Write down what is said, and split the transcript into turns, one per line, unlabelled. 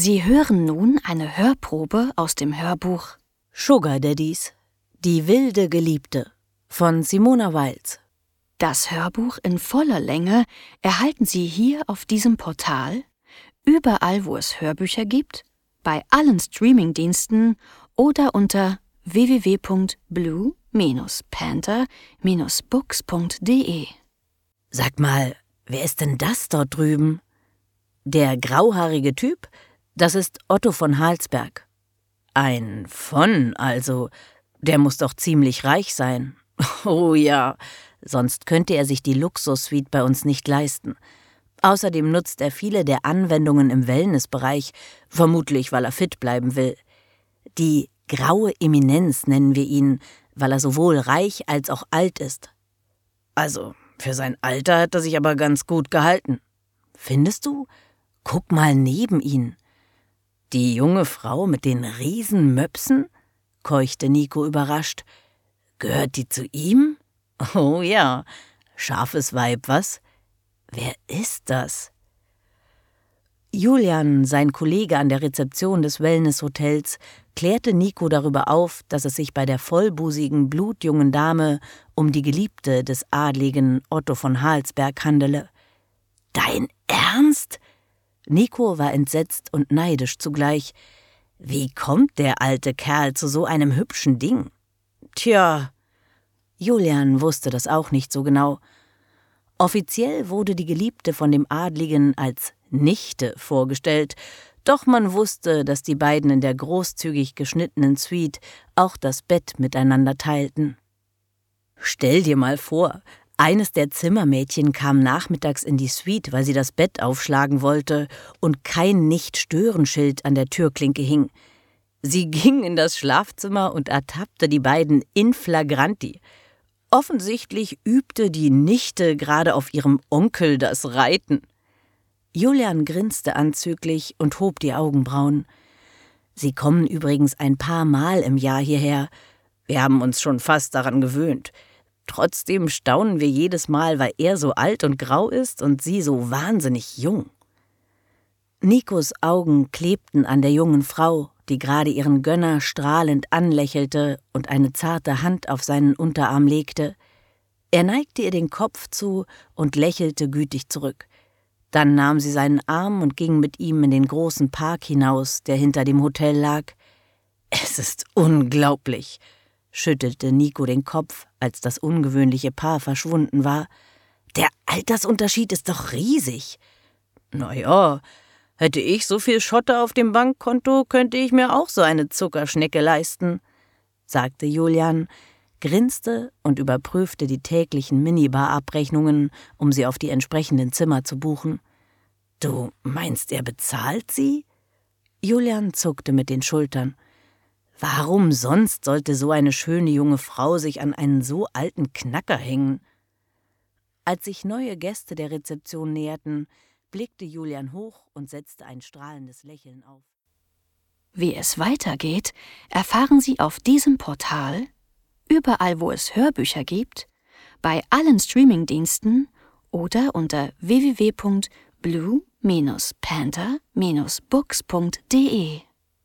Sie hören nun eine Hörprobe aus dem Hörbuch
Sugar Daddies, die wilde Geliebte von Simona Wiles.
Das Hörbuch in voller Länge erhalten Sie hier auf diesem Portal, überall wo es Hörbücher gibt, bei allen Streamingdiensten oder unter www.blue-panther-books.de.
Sag mal, wer ist denn das dort drüben? Der grauhaarige Typ? Das ist Otto von Halsberg. Ein von, also. Der muss doch ziemlich reich sein. Oh ja, sonst könnte er sich die Luxussuite bei uns nicht leisten. Außerdem nutzt er viele der Anwendungen im Wellnessbereich, vermutlich weil er fit bleiben will. Die graue Eminenz nennen wir ihn, weil er sowohl reich als auch alt ist. Also, für sein Alter hat er sich aber ganz gut gehalten. Findest du? Guck mal neben ihn. Die junge Frau mit den Riesenmöpsen? Keuchte Nico überrascht. Gehört die zu ihm? Oh ja, scharfes Weib, was? Wer ist das? Julian, sein Kollege an der Rezeption des Wellnesshotels, klärte Nico darüber auf, dass es sich bei der vollbusigen, blutjungen Dame um die Geliebte des adligen Otto von Halsberg handele. Dein Ernst? Nico war entsetzt und neidisch zugleich. Wie kommt der alte Kerl zu so einem hübschen Ding? Tja, Julian wusste das auch nicht so genau. Offiziell wurde die Geliebte von dem Adligen als Nichte vorgestellt, doch man wusste, dass die beiden in der großzügig geschnittenen Suite auch das Bett miteinander teilten. Stell dir mal vor, eines der Zimmermädchen kam nachmittags in die Suite, weil sie das Bett aufschlagen wollte und kein Nicht-Stören-Schild an der Türklinke hing. Sie ging in das Schlafzimmer und ertappte die beiden in flagranti. Offensichtlich übte die Nichte gerade auf ihrem Onkel das Reiten. Julian grinste anzüglich und hob die Augenbrauen. Sie kommen übrigens ein paar Mal im Jahr hierher. Wir haben uns schon fast daran gewöhnt. Trotzdem staunen wir jedes Mal, weil er so alt und grau ist und sie so wahnsinnig jung. Nikos Augen klebten an der jungen Frau, die gerade ihren Gönner strahlend anlächelte und eine zarte Hand auf seinen Unterarm legte. Er neigte ihr den Kopf zu und lächelte gütig zurück. Dann nahm sie seinen Arm und ging mit ihm in den großen Park hinaus, der hinter dem Hotel lag. »Es ist unglaublich«, schüttelte Nico den Kopf, als das ungewöhnliche Paar verschwunden war. »Der Altersunterschied ist doch riesig.« »Na ja, hätte ich so viel Schotter auf dem Bankkonto, könnte ich mir auch so eine Zuckerschnecke leisten«, sagte Julian, grinste und überprüfte die täglichen Minibar-Abrechnungen, um sie auf die entsprechenden Zimmer zu buchen. »Du meinst, er bezahlt sie?« Julian zuckte mit den Schultern. Warum sonst sollte so eine schöne junge Frau sich an einen so alten Knacker hängen? Als sich neue Gäste der Rezeption näherten, blickte Julian hoch und setzte ein strahlendes Lächeln auf.
Wie es weitergeht, erfahren Sie auf diesem Portal, überall wo es Hörbücher gibt, bei allen Streamingdiensten oder unter www.blue-panther-books.de.